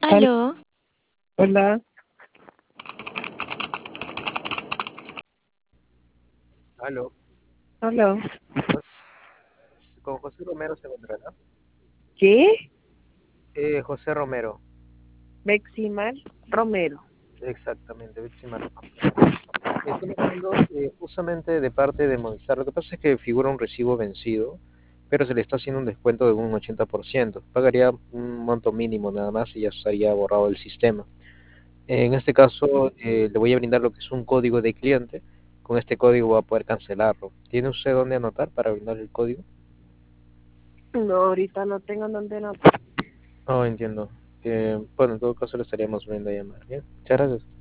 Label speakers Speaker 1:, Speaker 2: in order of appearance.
Speaker 1: Al-
Speaker 2: Aló,
Speaker 1: Hola,
Speaker 3: Aló,
Speaker 1: hola.
Speaker 3: con José Romero se encontrará.
Speaker 1: ¿Qué?
Speaker 3: José Romero,
Speaker 1: Beximal Romero.
Speaker 3: exactamente, Beximar Romero. Estoy llamando justamente de parte de Movistar. Lo que pasa es que figura un recibo vencido, pero se le está haciendo un descuento de un 80%. Pagaría un monto mínimo nada más y ya estaría borrado del sistema. En este caso, le voy a brindar lo que es un código de cliente. Con este código va a poder cancelarlo. ¿Tiene usted dónde anotar para brindar el código?
Speaker 1: No, ahorita no tengo dónde no.
Speaker 3: Oh, entiendo. Bueno, en todo caso le estaríamos viendo a llamar. Bien, muchas gracias.